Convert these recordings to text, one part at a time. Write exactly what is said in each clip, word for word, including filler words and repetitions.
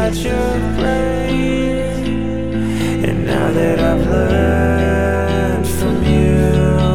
inside your brain. And now that I've learned from you,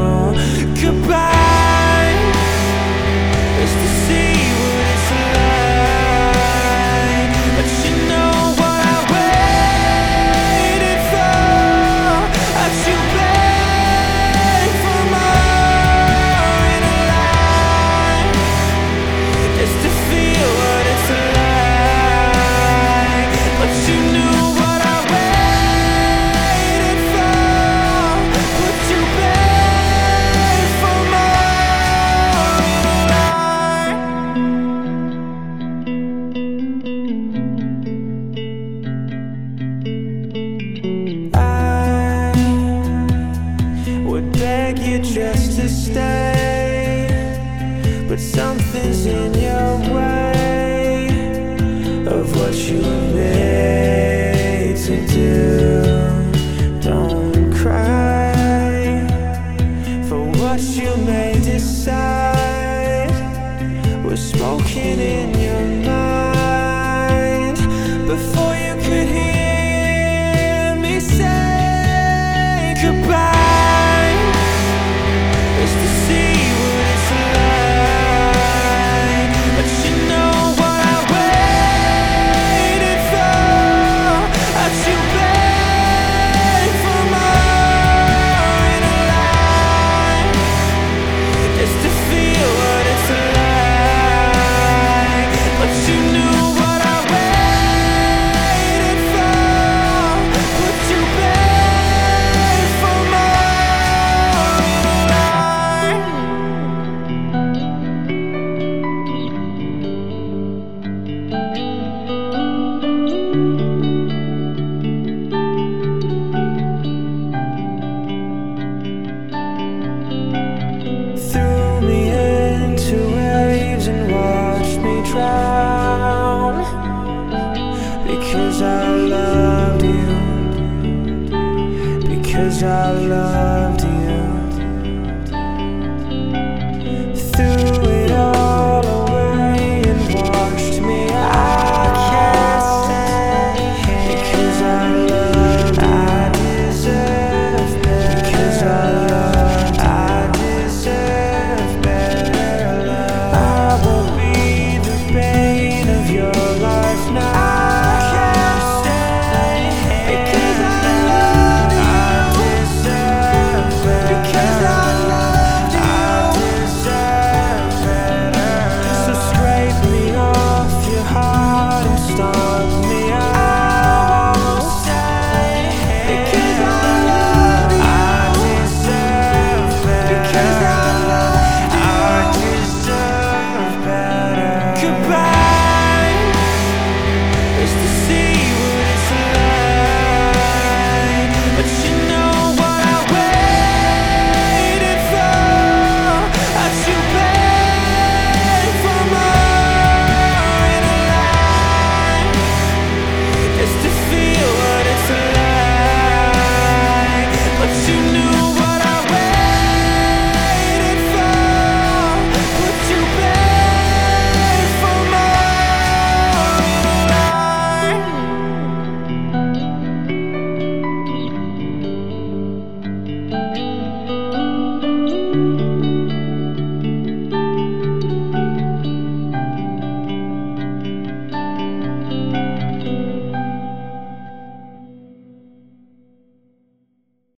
goodbye is to see what it's like. But you know what I waited for? I should beg for more in a life, just to feel what it's like. But you knew what I waited for. Would you beg for more in a life? I would beg you just to stay, but something's in your way of what you were made to do. Don't cry for what you may decide was spoken in your mind before you could hear me say goodbye. Is to see what it's like. But you know what I waited for? I should beg for more in a life, just to feel what it's like. But you knew what I waited for. Would you beg for more in a life? Threw me into waves and watched me drown, because I loved you, because I loved you.